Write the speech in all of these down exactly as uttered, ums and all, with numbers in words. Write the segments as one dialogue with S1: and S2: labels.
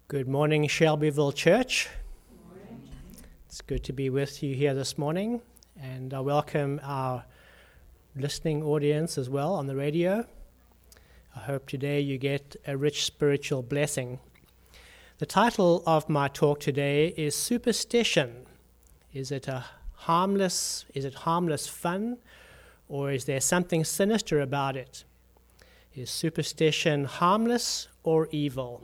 S1: Good morning, Shelbyville Church. Good morning. It's good to be with you here this morning, and I welcome our listening audience as well on the radio. I hope today you get a rich spiritual blessing. The title of my talk today is Superstition. Is it a harmless, is it harmless fun, or is there something sinister about it? Is superstition harmless or evil?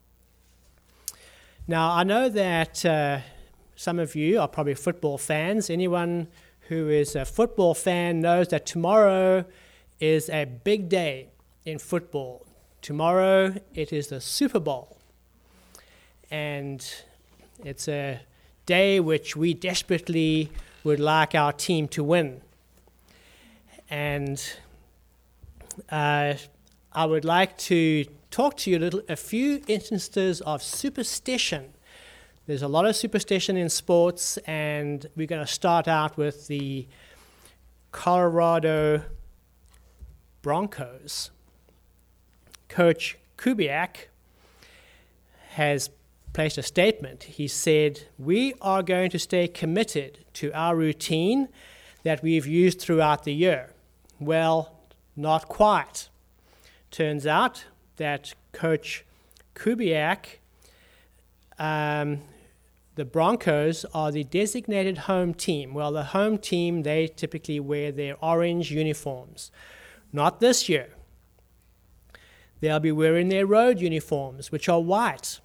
S1: Now, I know that uh, some of you are probably football fans. Anyone who is a football fan knows that tomorrow is a big day in football. Tomorrow, it is the Super Bowl. And it's a day which we desperately would like our team to win. And uh, I would like to talk to you a little, a few instances of superstition. There's a lot of superstition in sports, and we're going to start out with the Colorado Broncos. Coach Kubiak has placed a statement. He said, "We are going to stay committed to our routine that we've used throughout the year." Well, not quite. Turns out that Coach Kubiak, um, the Broncos are the designated home team. Well, the home team, they typically wear their orange uniforms. Not this year. They'll be wearing their road uniforms, which are white.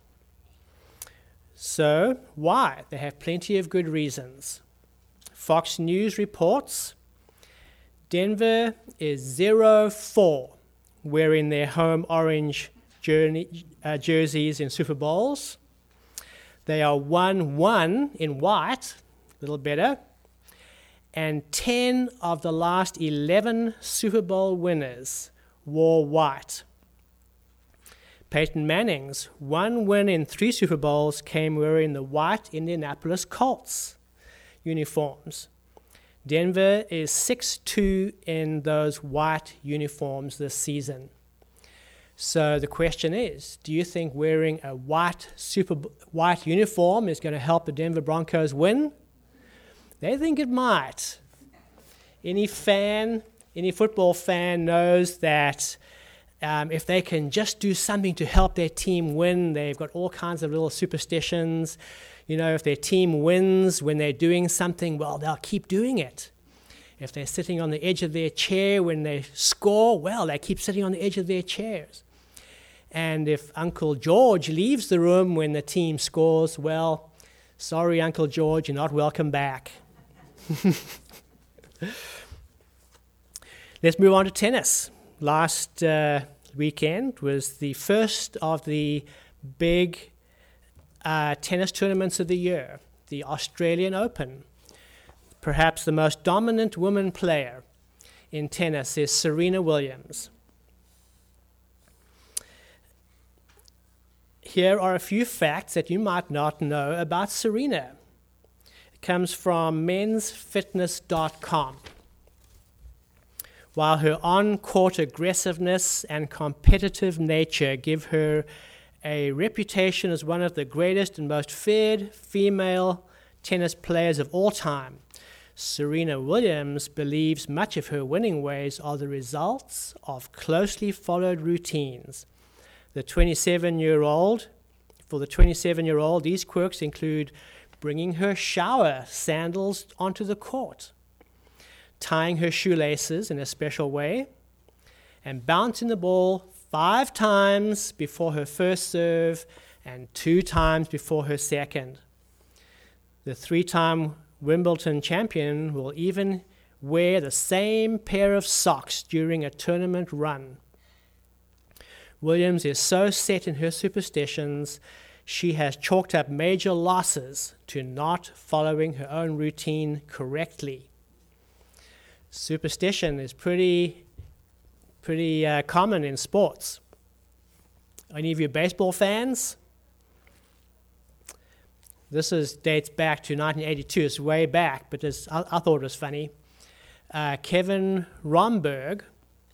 S1: So, why? They have plenty of good reasons. Fox News reports Denver is zero four. Wearing their home orange journey, uh, jerseys in Super Bowls. They are one one in white, a little better, and ten of the last eleven Super Bowl winners wore white. Peyton Manning's one win in three Super Bowls came wearing the white Indianapolis Colts uniforms. Denver is six two in those white uniforms this season. So the question is, do you think wearing a white super white uniform is going to help the Denver Broncos win? They think it might. Any fan, any football fan knows that um, if they can just do something to help their team win, they've got all kinds of little superstitions. You know, if their team wins when they're doing something, well, they'll keep doing it. If they're sitting on the edge of their chair when they score, well, they keep sitting on the edge of their chairs. And if Uncle George leaves the room when the team scores, well, sorry, Uncle George, you're not welcome back. Let's move on to tennis. Last uh, weekend was the first of the big Uh, tennis tournaments of the year, the Australian Open. Perhaps the most dominant woman player in tennis is Serena Williams. Here are a few facts that you might not know about Serena. It comes from mens fitness dot com. While her on-court aggressiveness and competitive nature give her a reputation as one of the greatest and most feared female tennis players of all time, Serena Williams believes much of her winning ways are the results of closely followed routines. The twenty-seven-year-old, for the twenty-seven-year-old, these quirks include bringing her shower sandals onto the court, tying her shoelaces in a special way, and bouncing the ball five times before her first serve and two times before her second. The three-time Wimbledon champion will even wear the same pair of socks during a tournament run. Williams is so set in her superstitions, she has chalked up major losses to not following her own routine correctly. Superstition is pretty pretty uh, common in sports. Any of you baseball fans? This is dates back to nineteen eighty-two. It's way back, but this, I, I thought it was funny. Uh, Kevin Romberg,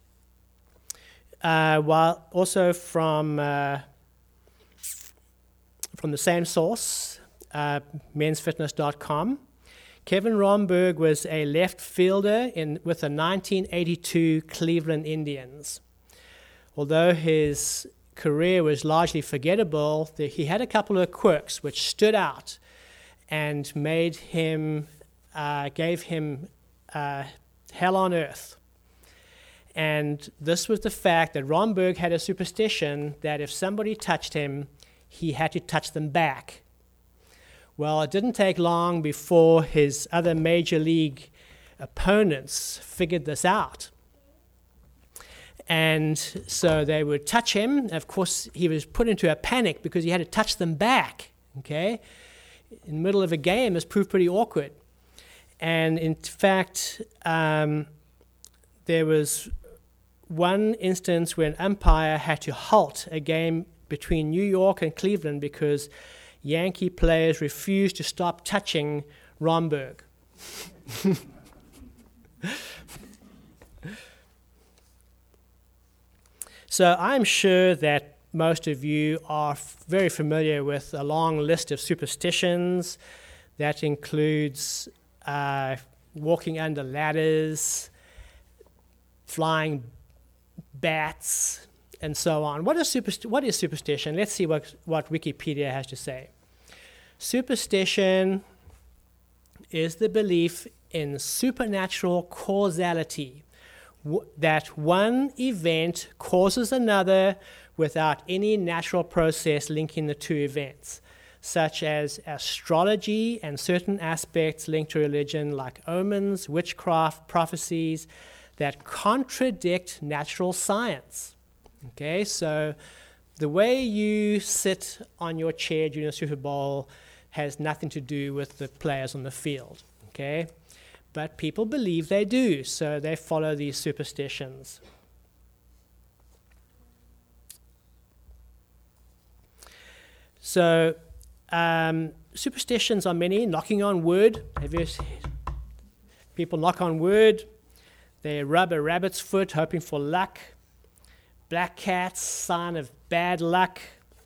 S1: uh, while also from uh, from the same source, uh, mens fitness dot com. Kevin Romberg was a left fielder in, with the nineteen eighty-two Cleveland Indians. Although his career was largely forgettable, the, he had a couple of quirks which stood out and made him, uh, gave him uh, hell on earth. And this was the fact that Romberg had a superstition that if somebody touched him, he had to touch them back. Well, it didn't take long before his other major league opponents figured this out. And so they would touch him. Of course, he was put into a panic because he had to touch them back, okay? In the middle of a game, this proved pretty awkward. And in fact, um, there was one instance where an umpire had to halt a game between New York and Cleveland because Yankee players refused to stop touching Romberg. So I'm sure that most of you are f- very familiar with a long list of superstitions that includes uh, walking under ladders, flying bats, and so on. What is, superst- what is superstition? Let's see what, what Wikipedia has to say. Superstition is the belief in supernatural causality, w- that one event causes another without any natural process linking the two events, such as astrology and certain aspects linked to religion like omens, witchcraft, prophecies that contradict natural science. Okay, so the way you sit on your chair during a Super Bowl has nothing to do with the players on the field, okay? But people believe they do, so they follow these superstitions. So um, superstitions are many. Knocking on wood. Have you seen people knock on wood? They rub a rabbit's foot, hoping for luck. Black cats, sign of bad luck.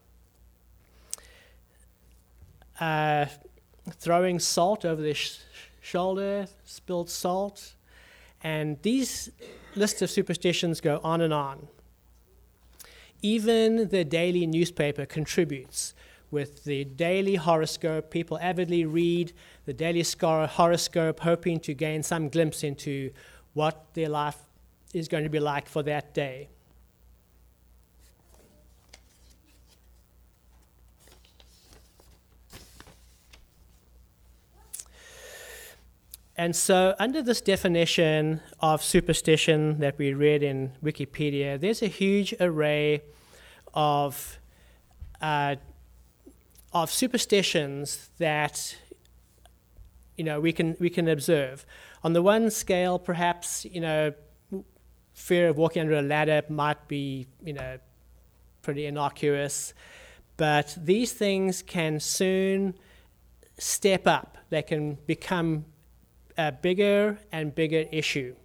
S1: Uh, throwing salt over their sh- shoulder, spilled salt. And these lists of superstitions go on and on. Even the daily newspaper contributes with the daily horoscope. People avidly read the daily horoscope, hoping to gain some glimpse into what their life is going to be like for that day. And so under this definition of superstition that we read in Wikipedia, there's a huge array of uh, of superstitions that you know we can we can observe. On the one scale, perhaps you know fear of walking under a ladder might be you know pretty innocuous, but these things can soon step up. They can become a bigger and bigger issue.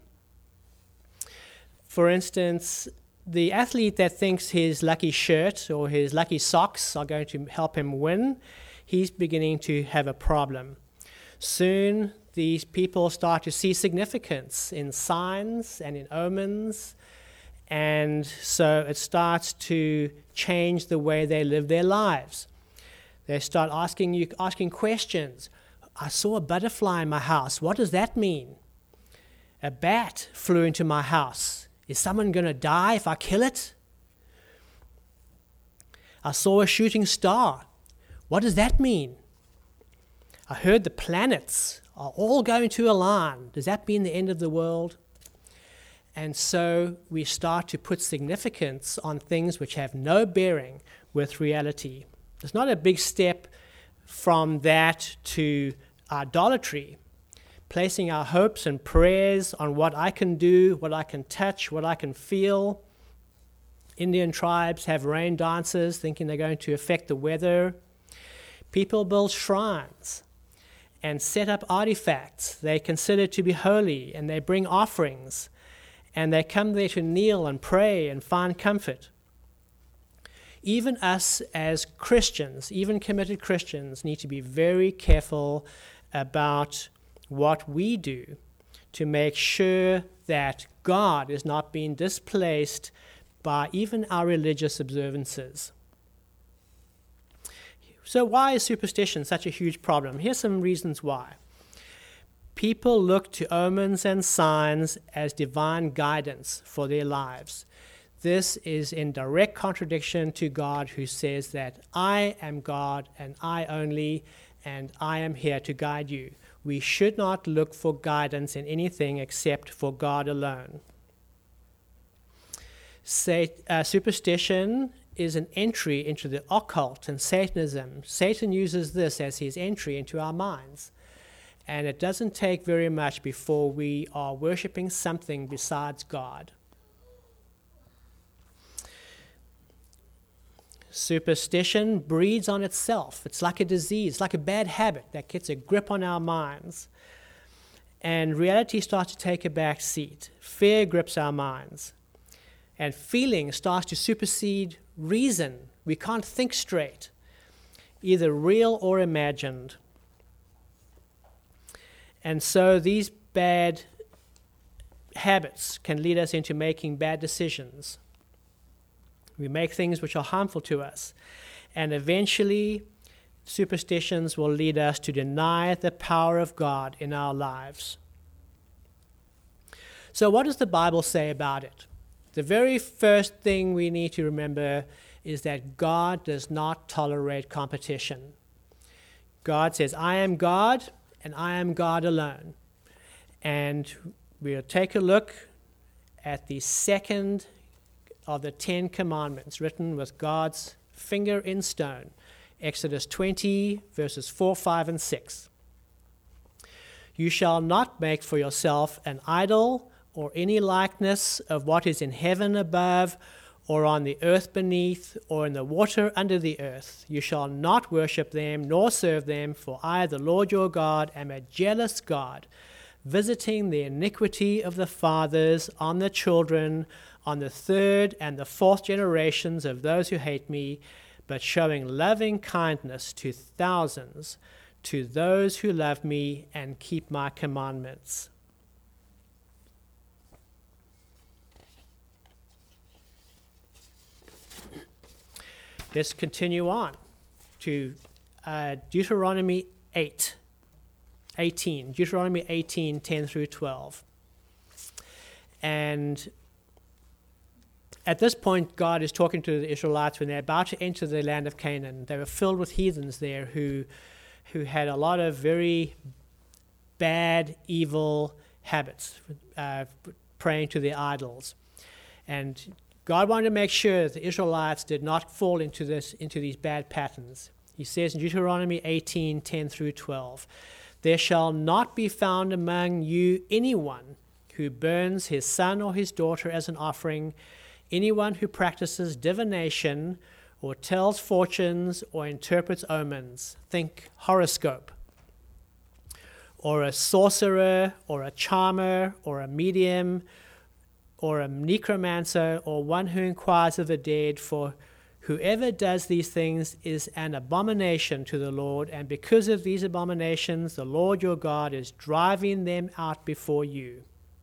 S1: For instance, the athlete that thinks his lucky shirt or his lucky socks are going to help him win, he's beginning to have a problem. Soon, these people start to see significance in signs and in omens, and so it starts to change the way they live their lives. They start asking you asking questions. I saw a butterfly in my house. What does that mean? A bat flew into my house. Is someone going to die if I kill it? I saw a shooting star. What does that mean? I heard the planets are all going to align. Does that mean the end of the world? And so we start to put significance on things which have no bearing with reality. It's not a big step from that to idolatry, placing our hopes and prayers on what I can do, what I can touch, what I can feel. Indian tribes have rain dances, thinking they're going to affect the weather. People build shrines and set up artifacts they consider to be holy, and they bring offerings, and they come there to kneel and pray and find comfort. even us as Christians, even committed Christians, need to be very careful about what we do to make sure that God is not being displaced by even our religious observances. So why is superstition such a huge problem? Here's some reasons why. People look to omens and signs as divine guidance for their lives. This is in direct contradiction to God, who says that I am God and I only, and I am here to guide you. We should not look for guidance in anything except for God alone. Say, uh, superstition is an entry into the occult and Satanism. Satan uses this as his entry into our minds. And it doesn't take very much before we are worshiping something besides God. Superstition breeds on itself. It's like a disease, like a bad habit that gets a grip on our minds. And reality starts to take a back seat. Fear grips our minds. And feeling starts to supersede reason. We can't think straight, either real or imagined. And so these bad habits can lead us into making bad decisions. We make things which are harmful to us. And eventually, superstitions will lead us to deny the power of God in our lives. So what does the Bible say about it? The very first thing we need to remember is that God does not tolerate competition. God says, I am God, and I am God alone. And we'll take a look at the second of the Ten Commandments, written with God's finger in stone. Exodus twenty, verses four, five, and six. You shall not make for yourself an idol or any likeness of what is in heaven above, or on the earth beneath, or in the water under the earth. You shall not worship them, nor serve them, for I, the Lord your God, am a jealous God, visiting the iniquity of the fathers on the children, on the third and the fourth generations of those who hate me, but showing loving kindness to thousands, to those who love me and keep my commandments. Let's continue on to uh, Deuteronomy eight, eighteen. Deuteronomy eighteen, ten through twelve. And at this point, God is talking to the Israelites when they're about to enter the land of Canaan. They were filled with heathens there who, who had a lot of very bad, evil habits, uh, praying to their idols. And God wanted to make sure that the Israelites did not fall into this, into these bad patterns. He says in Deuteronomy eighteen, ten through twelve, there shall not be found among you anyone who burns his son or his daughter as an offering, anyone who practices divination or tells fortunes or interprets omens, think horoscope, or a sorcerer or a charmer or a medium or a necromancer, or one who inquires of the dead, for whoever does these things is an abomination to the Lord, and because of these abominations, the Lord your God is driving them out before you.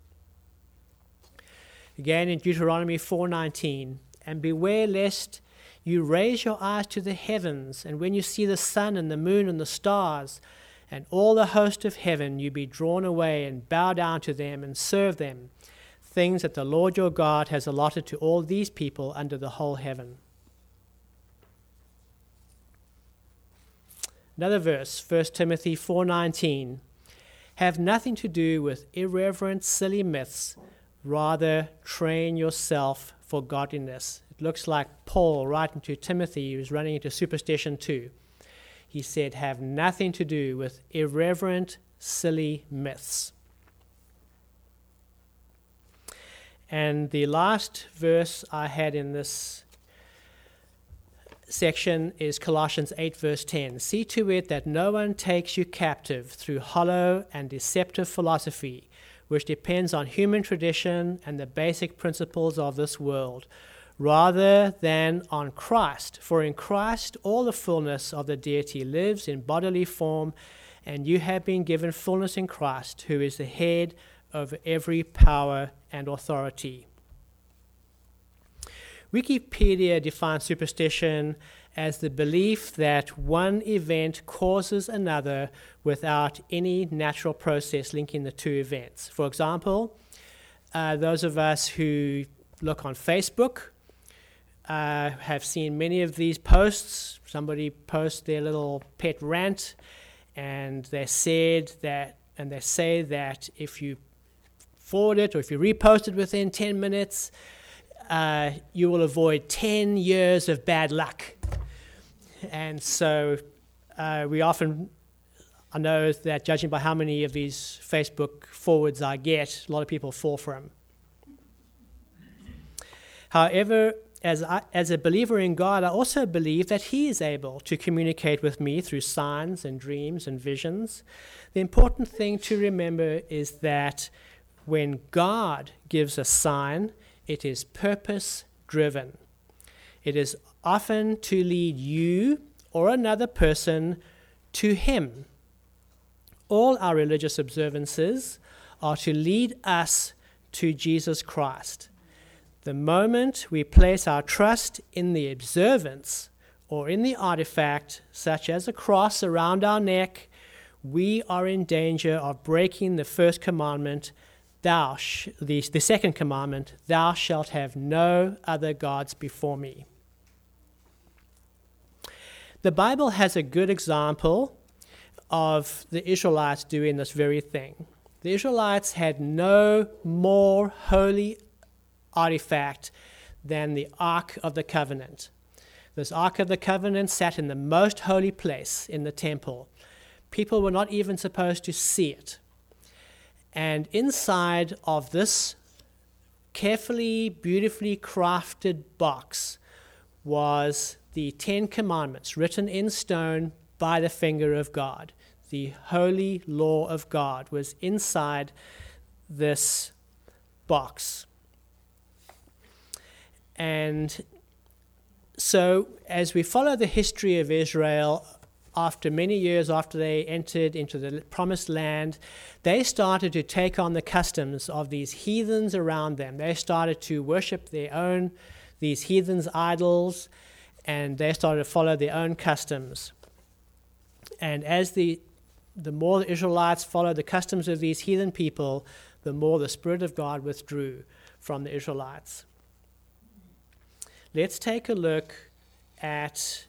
S1: Again in Deuteronomy four nineteen, and beware lest you raise your eyes to the heavens, and when you see the sun and the moon and the stars, and all the host of heaven, you be drawn away and bow down to them and serve them, things that the Lord your God has allotted to all these people under the whole heaven. Another verse, First Timothy four nineteen, have nothing to do with irreverent, silly myths, rather train yourself for godliness. It looks like Paul writing to Timothy, who was running into superstition too. He said, have nothing to do with irreverent, silly myths. And the last verse I had in this section is Colossians eight, verse ten. See to it that no one takes you captive through hollow and deceptive philosophy, which depends on human tradition and the basic principles of this world, rather than on Christ. For in Christ all the fullness of the deity lives in bodily form, and you have been given fullness in Christ, who is the head over every power and authority. Wikipedia defines superstition as the belief that one event causes another without any natural process linking the two events. For example, uh, those of us who look on Facebook uh, have seen many of these posts. Somebody posts their little pet rant, and they said that, and they say that if you forward it or if you repost it within ten minutes, uh, you will avoid ten years of bad luck. And so uh, we often, I know that judging by how many of these Facebook forwards I get, a lot of people fall for them. However, as, I, as a believer in God, I also believe that He is able to communicate with me through signs and dreams and visions. The important thing to remember is that when God gives a sign, it is purpose-driven. It is often to lead you or another person to Him. All our religious observances are to lead us to Jesus Christ. The moment we place our trust in the observance or in the artifact, such as a cross around our neck, we are in danger of breaking the first commandment, thou sh- the, the second commandment, thou shalt have no other gods before me. The Bible has a good example of the Israelites doing this very thing. The Israelites had no more holy artifact than the Ark of the Covenant. This Ark of the Covenant sat in the most holy place in the temple. People were not even supposed to see it. And inside of this carefully, beautifully crafted box was the Ten Commandments written in stone by the finger of God. The holy law of God was inside this box. And so as we follow the history of Israel, after many years after they entered into the promised land, they started to take on the customs of these heathens around them. They started to worship their own, these heathens' idols, and they started to follow their own customs. And as the the more the Israelites followed the customs of these heathen people, the more the Spirit of God withdrew from the Israelites. Let's take a look at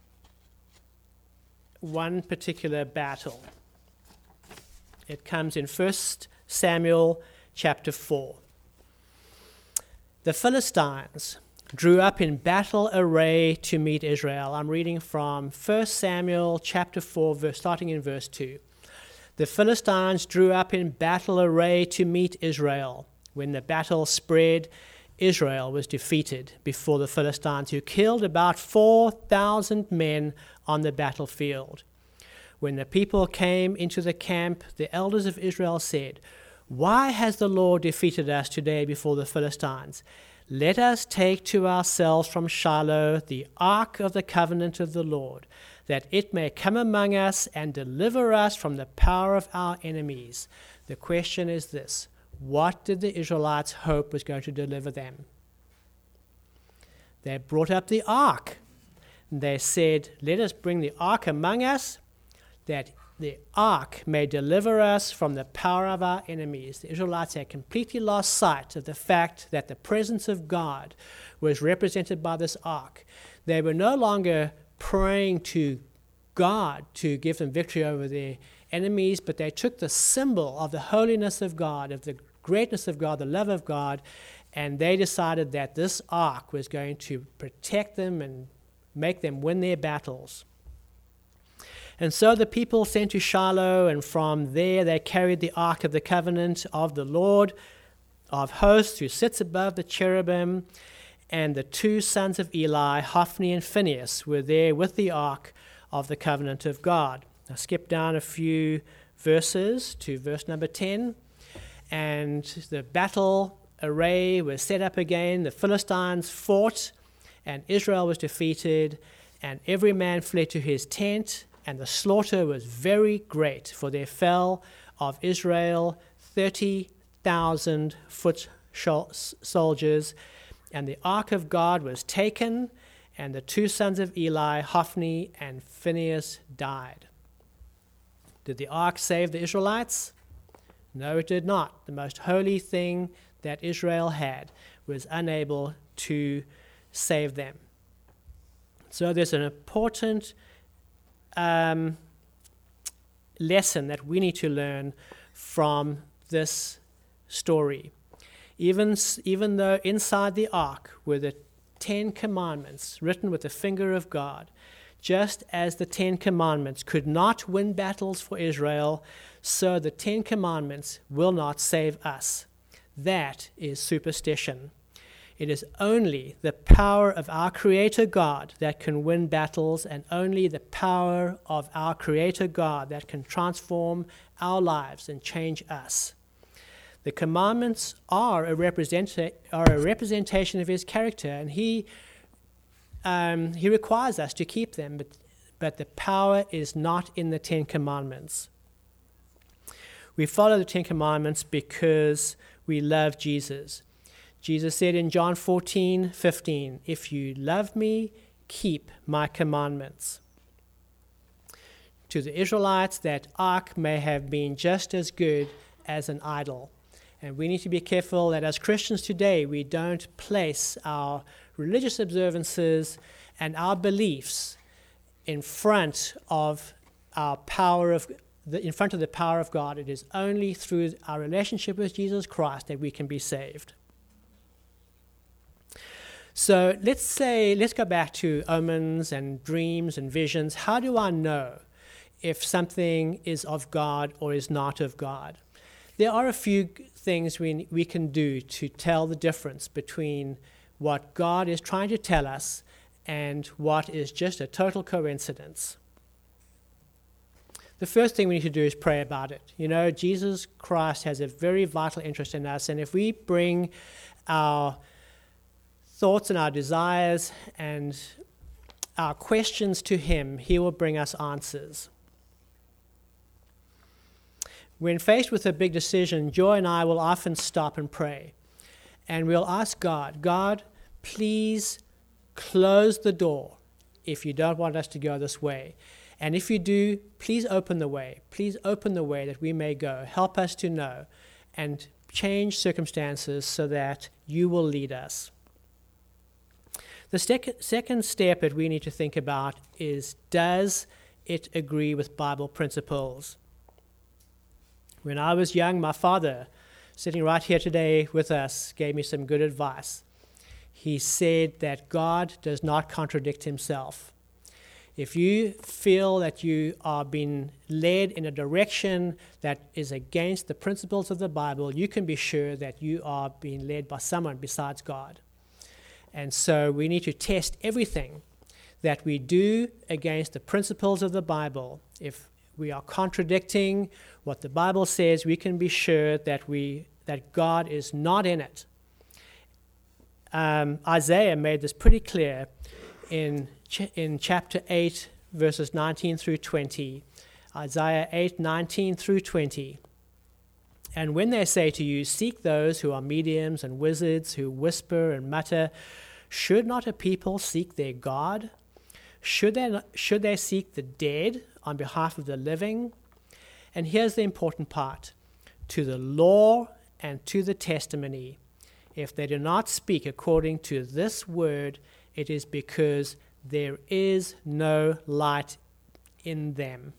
S1: one particular battle. It comes in First Samuel chapter four. The Philistines drew up in battle array to meet Israel. I'm reading from First Samuel chapter four, verse, starting in verse two. The Philistines drew up in battle array to meet Israel. When the battle spread, Israel was defeated before the Philistines, who killed about four thousand men on the battlefield. When the people came into the camp, the elders of Israel said, "Why has the Lord defeated us today before the Philistines? Let us take to ourselves from Shiloh the ark of the covenant of the Lord, that it may come among us and deliver us from the power of our enemies." The question is this: what did the Israelites hope was going to deliver them? They brought up the ark. They said, "Let us bring the ark among us, that the ark may deliver us from the power of our enemies." The Israelites had completely lost sight of the fact that the presence of God was represented by this ark. They were no longer praying to God to give them victory over their enemies, but they took the symbol of the holiness of God, of the greatness of God, the love of God, and they decided that this ark was going to protect them and make them win their battles. And so the people sent to Shiloh, and from there they carried the ark of the covenant of the Lord of hosts, who sits above the cherubim, and the two sons of Eli, Hophni and Phinehas, were there with the ark of the covenant of God. Now skip down a few verses to verse number ten, and the battle array was set up again. The Philistines fought, and Israel was defeated, and every man fled to his tent, and the slaughter was very great, for there fell of Israel thirty thousand foot soldiers, and the ark of God was taken, and the two sons of Eli, Hophni and Phinehas, died. Did the ark save the Israelites? No, it did not. The most holy thing that Israel had was unable to save them. So there's an important um, lesson that we need to learn from this story. Even, even though inside the ark were the Ten Commandments written with the finger of God, just as the Ten Commandments could not win battles for Israel, so the Ten Commandments will not save us. That is superstition. It is only the power of our Creator God that can win battles, and only the power of our Creator God that can transform our lives and change us. The commandments are a, representa- are a representation of His character, and He um, He requires us to keep them, but, but the power is not in the Ten Commandments. We follow the Ten Commandments because we love Jesus. Jesus said in John fourteen fifteen, "If you love me, keep my commandments." To the Israelites, that ark may have been just as good as an idol. And we need to be careful that as Christians today, we don't place our religious observances and our beliefs in front of our power of the, in front of the power of God. It is only through our relationship with Jesus Christ that we can be saved. So let's say, let's go back to omens and dreams and visions. How do I know if something is of God or is not of God? There are a few things we we can do to tell the difference between what God is trying to tell us and what is just a total coincidence. The first thing we need to do is pray about it. You know, Jesus Christ has a very vital interest in us, and if we bring our thoughts and our desires and our questions to Him, He will bring us answers. When faced with a big decision, Joy and I will often stop and pray. And we'll ask God, God, please close the door if you don't want us to go this way. And if you do, please open the way. Please open the way that we may go. Help us to know and change circumstances so that you will lead us. The sec- second step that we need to think about is, does it agree with Bible principles? When I was young, my father, sitting right here today with us, gave me some good advice. He said that God does not contradict Himself. If you feel that you are being led in a direction that is against the principles of the Bible, you can be sure that you are being led by someone besides God. And so we need to test everything that we do against the principles of the Bible. If we are contradicting what the Bible says, we can be sure that we that God is not in it. Um, Isaiah made this pretty clear in ch- in chapter eight, verses nineteen through twenty. Isaiah eight, nineteen through twenty. And when they say to you, seek those who are mediums and wizards who whisper and mutter, should not a people seek their God? Should they, not, should they seek the dead on behalf of the living? And here's the important part. To the law and to the testimony. If they do not speak according to this word, it is because there is no light in them.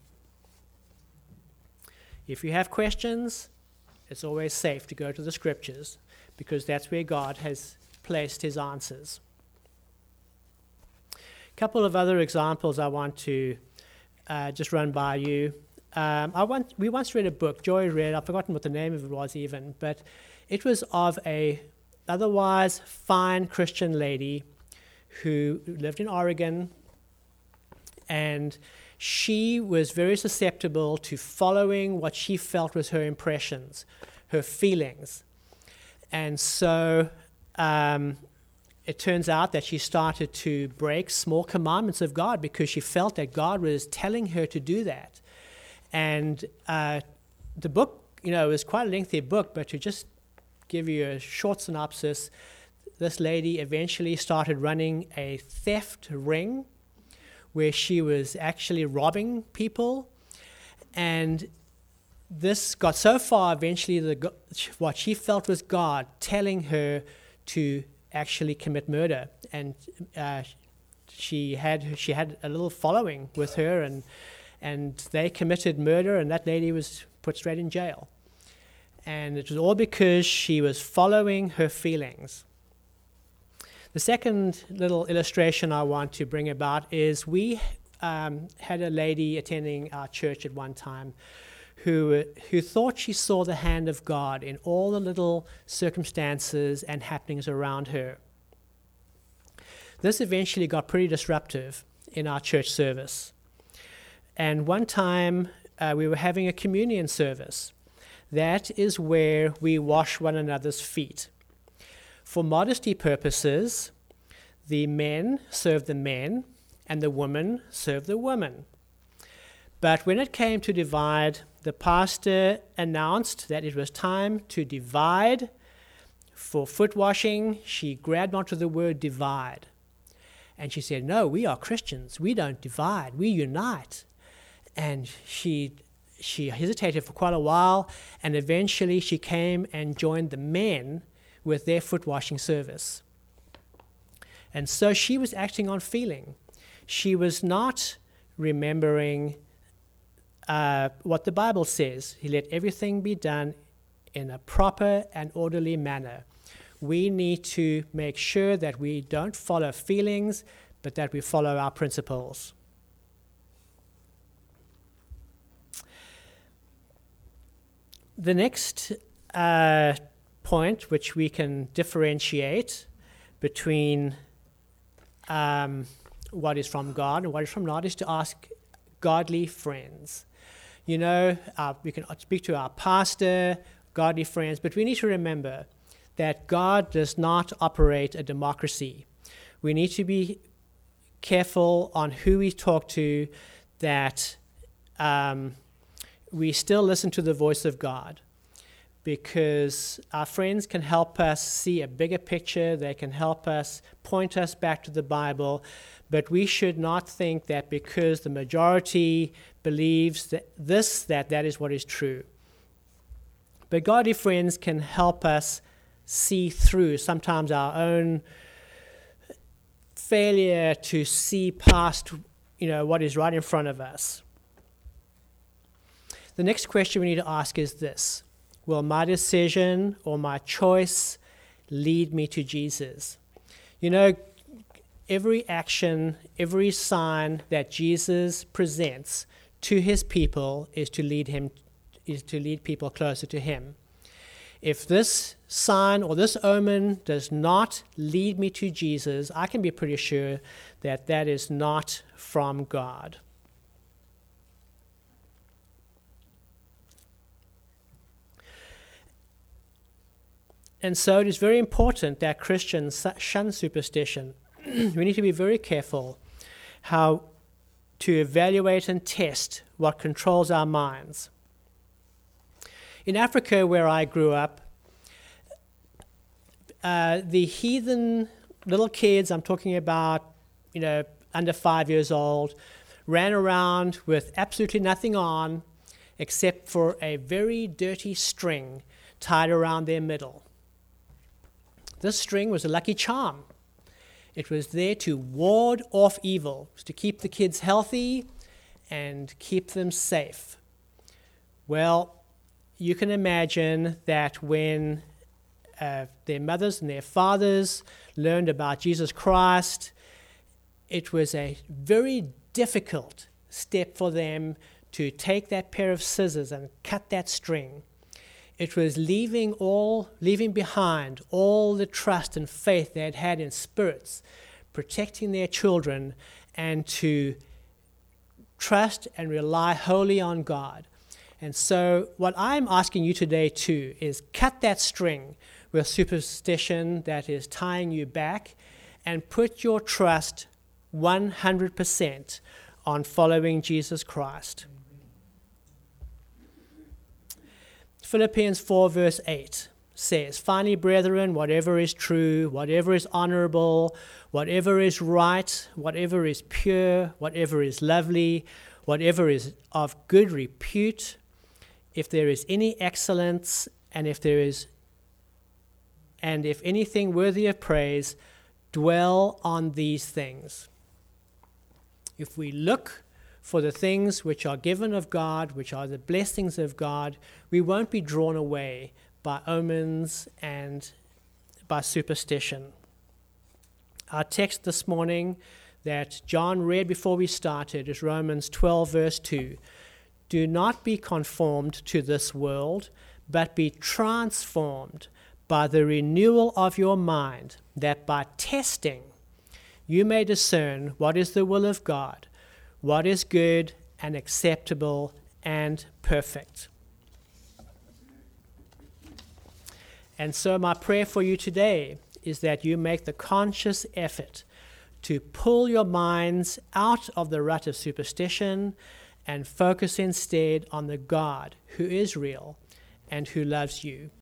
S1: If you have questions, it's always safe to go to the scriptures, because that's where God has placed His answers. A couple of other examples I want to uh, just run by you. Um, I want, we once read a book, Joy read, I've forgotten what the name of it was even, but it was of a otherwise fine Christian lady who lived in Oregon, and she was very susceptible to following what she felt was her impressions, her feelings. And so um, it turns out that she started to break small commandments of God because she felt that God was telling her to do that. And uh, the book, you know, is quite a lengthy book, but to just give you a short synopsis, this lady eventually started running a theft ring where she was actually robbing people. And this got so far, eventually, the, what she felt was God telling her to actually commit murder. And uh, she had she had a little following with her, and and they committed murder, and that lady was put straight in jail. And it was all because she was following her feelings. The second little illustration I want to bring about is we um, had a lady attending our church at one time who who thought she saw the hand of God in all the little circumstances and happenings around her. This eventually got pretty disruptive in our church service. And one time uh, we were having a communion service. That is where we wash one another's feet. For modesty purposes, the men serve the men and the women serve the women. But when it came to divide, the pastor announced that it was time to divide. For foot washing, she grabbed onto the word divide. And she said, no, we are Christians. We don't divide. We unite. And she she hesitated for quite a while, and eventually she came and joined the men with their foot washing service. And so she was acting on feeling. She was not remembering uh, what the Bible says. He let everything be done in a proper and orderly manner. We need to make sure that we don't follow feelings, but that we follow our principles. The next uh, point, which we can differentiate between um, what is from God and what is from not, is to ask godly friends. You know, uh, we can speak to our pastor, godly friends, but we need to remember that God does not operate a democracy. We need to be careful on who we talk to, that um, we still listen to the voice of God, because our friends can help us see a bigger picture. They can help us point us back to the Bible, but we should not think that because the majority believes that this, that that is what is true. But godly friends can help us see through sometimes our own failure to see past, you know, what is right in front of us. The next question we need to ask is this: will my decision or my choice lead me to Jesus? You know, every action, every sign that Jesus presents to his people is to lead him, is to lead people closer to him. If this sign or this omen does not lead me to Jesus, I can be pretty sure that that is not from God. And so it is very important that Christians shun superstition. We need to be very careful how to evaluate and test what controls our minds. In Africa, where I grew up, uh, the heathen little kids, I'm talking about, you know, under five years old, ran around with absolutely nothing on except for a very dirty string tied around their middle. This string was a lucky charm. It was there to ward off evil, to keep the kids healthy and keep them safe. Well, you can imagine that when uh, their mothers and their fathers learned about Jesus Christ, it was a very difficult step for them to take that pair of scissors and cut that string. It was leaving all, leaving behind all the trust and faith they had had in spirits, protecting their children, and to trust and rely wholly on God. And so what I'm asking you today too is cut that string with superstition that is tying you back and put your trust one hundred percent on following Jesus Christ. Philippians four verse eight says, "Finally, brethren, whatever is true, whatever is honorable, whatever is right, whatever is pure, whatever is lovely, whatever is of good repute, if there is any excellence, and if there is, and if anything worthy of praise, dwell on these things." If we look for the things which are given of God, which are the blessings of God, we won't be drawn away by omens and by superstition. Our text this morning that John read before we started is Romans twelve verse two. "Do not be conformed to this world, but be transformed by the renewal of your mind, that by testing you may discern what is the will of God, what is good and acceptable and perfect." And so my prayer for you today is that you make the conscious effort to pull your minds out of the rut of superstition and focus instead on the God who is real and who loves you.